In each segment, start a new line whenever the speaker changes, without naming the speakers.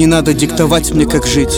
Не надо диктовать мне, как жить.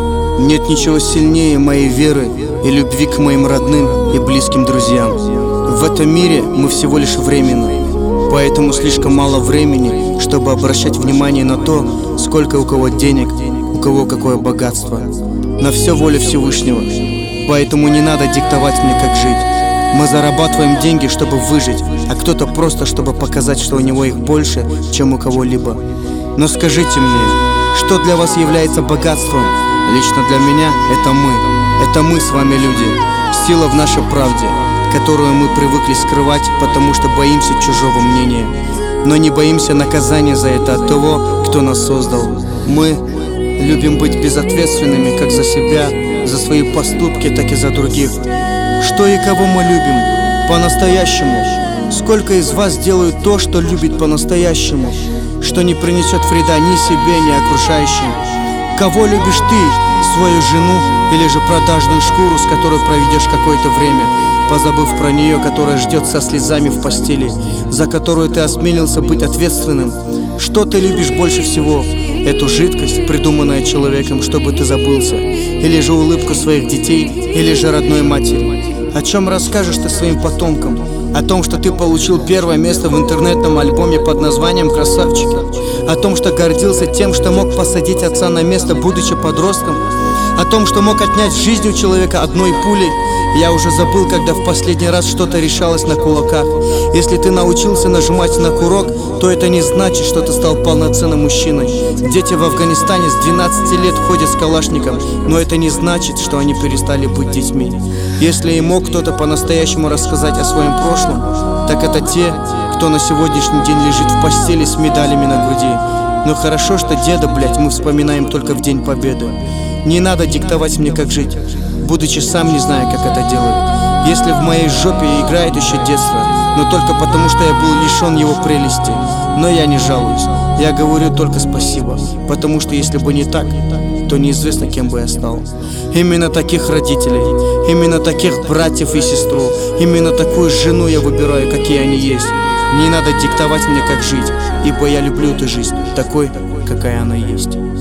Нет ничего сильнее моей веры и любви к моим родным и близким друзьям. В этом мире мы всего лишь временны, поэтому слишком мало времени, чтобы обращать внимание на то, сколько у кого денег, у кого какое богатство. На все воля Всевышнего, поэтому не надо диктовать мне, как жить. Мы зарабатываем деньги, чтобы выжить, а кто-то просто, чтобы показать, что у него их больше, чем у кого-либо. Но скажите мне, что для вас является богатством? Лично для меня это мы. Это мы с вами, люди. Сила в нашей правде, которую мы привыкли скрывать, потому что боимся чужого мнения. Но не боимся наказания за это от того, кто нас создал. Мы любим быть безответственными как за себя, за свои поступки, так и за других. Что и кого мы любим по-настоящему? Сколько из вас делают то, что любит по-настоящему, что не принесет вреда ни себе, ни окружающим? Кого любишь ты? Свою жену или же продажную шкуру, с которой проведешь какое-то время, позабыв про нее, которая ждет со слезами в постели, за которую ты осмелился быть ответственным? Что ты любишь больше всего? Эту жидкость, придуманную человеком, чтобы ты забылся? Или же улыбку своих детей? Или же родной матери? О чем расскажешь ты своим потомкам? О том, что ты получил первое место в интернетном альбоме под названием «Красавчики»? О том, что гордился тем, что мог посадить отца на место, будучи подростком? О том, что мог отнять жизнь у человека одной пулей? Я уже забыл, когда в последний раз что-то решалось на кулаках. Если ты научился нажимать на курок, то это не значит, что ты стал полноценным мужчиной. Дети в Афганистане с 12 лет ходят с калашником, но это не значит, что они перестали быть детьми. Если и мог кто-то по-настоящему рассказать о своем прошлом, так это те, кто на сегодняшний день лежит в постели с медалями на груди. Но хорошо, что деда, блять, мы вспоминаем только в День Победы. Не надо диктовать мне, как жить, будучи сам не зная, как это делают. Если в моей жопе играет еще детство, но только потому, что я был лишен его прелести. Но я не жалуюсь, я говорю только спасибо, потому что если бы не так, то неизвестно, кем бы я стал. Именно таких родителей, именно таких братьев и сестру, именно такую жену я выбираю, какие они есть. Не надо диктовать мне, как жить, ибо я люблю эту жизнь такой, какая она есть.